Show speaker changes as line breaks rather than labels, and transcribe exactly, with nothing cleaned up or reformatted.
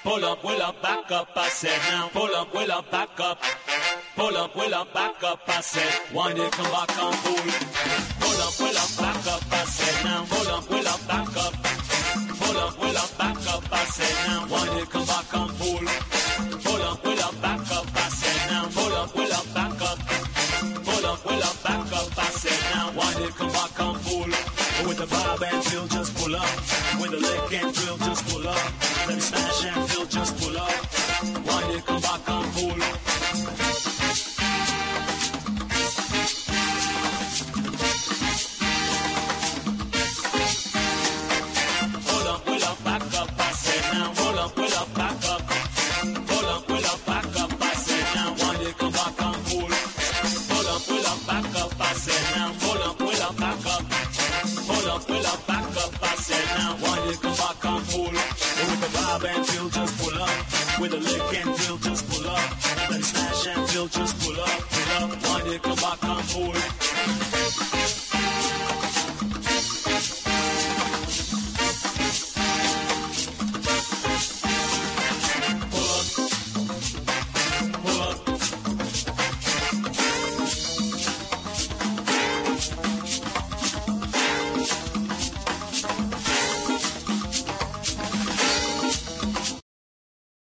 Pull up, will up, back up, I said now. Pull up, will up, back up. Pull up, will up, back up, I said. Wind it, come back and pull. Pull up, will up, back up, I said now. Pull up, will up, back up. Pull up, will up, back up, I said now. Wind it, come back and pull. Pull up, will up, back up, I said now. Pull up, will up, back up. Pull up, will up, back up, I said now. Wind it, come back and pull. With the bob and feel, just pull up. With the lick and drill, just pull up. Let me smash and feel, just pull up. Wind it, come back and pull. Pull up, will up, back up, I said now. Pull up, will up, back up. Pull up, will up, back up, I said now. Wind it, come back and pull. Pull up, will up, back up, I said now. Pull up, will up, back up. Pull up, will up, back up, I said now. Wind it, come back and pull. With the bob and feel, just pull up. With the lick and drill, just pull up. Let me smash and feel, just pull up, pull up. Wind it, come back and pull.